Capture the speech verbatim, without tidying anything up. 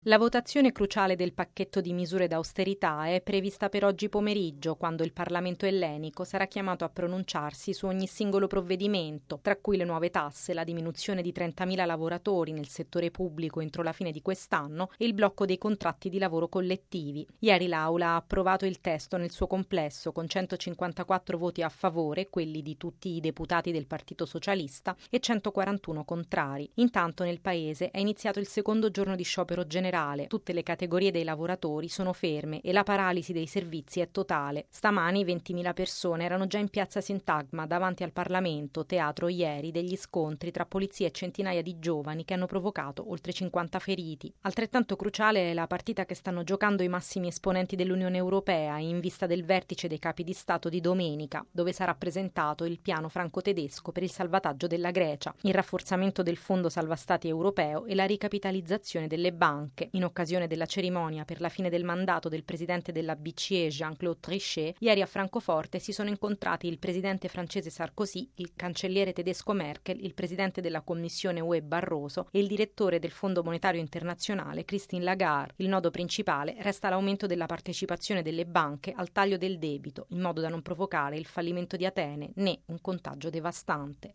La votazione cruciale del pacchetto di misure d'austerità è prevista per oggi pomeriggio, quando il Parlamento ellenico sarà chiamato a pronunciarsi su ogni singolo provvedimento, tra cui le nuove tasse, la diminuzione di trentamila lavoratori nel settore pubblico entro la fine di quest'anno e il blocco dei contratti di lavoro collettivi. Ieri l'Aula ha approvato il testo nel suo complesso con centocinquantaquattro voti a favore, quelli di tutti i deputati del Partito Socialista, e centoquarantuno contrari. Intanto nel paese è iniziato il secondo giorno di sciopero generale. Tutte le categorie dei lavoratori sono ferme e la paralisi dei servizi è totale. Stamani ventimila persone erano già in piazza Sintagma davanti al Parlamento, teatro ieri degli scontri tra polizia e centinaia di giovani che hanno provocato oltre cinquanta feriti. Altrettanto cruciale è la partita che stanno giocando i massimi esponenti dell'Unione Europea in vista del vertice dei capi di Stato di domenica, dove sarà presentato il piano franco-tedesco per il salvataggio della Grecia, il rafforzamento del Fondo Salva Stati europeo e la ricapitalizzazione delle banche. In occasione della cerimonia per la fine del mandato del presidente della B C E Jean-Claude Trichet, ieri a Francoforte si sono incontrati il presidente francese Sarkozy, il cancelliere tedesco Merkel, il presidente della Commissione U E Barroso e il direttore del Fondo Monetario Internazionale Christine Lagarde. Il nodo principale resta l'aumento della partecipazione delle banche al taglio del debito, in modo da non provocare il fallimento di Atene né un contagio devastante.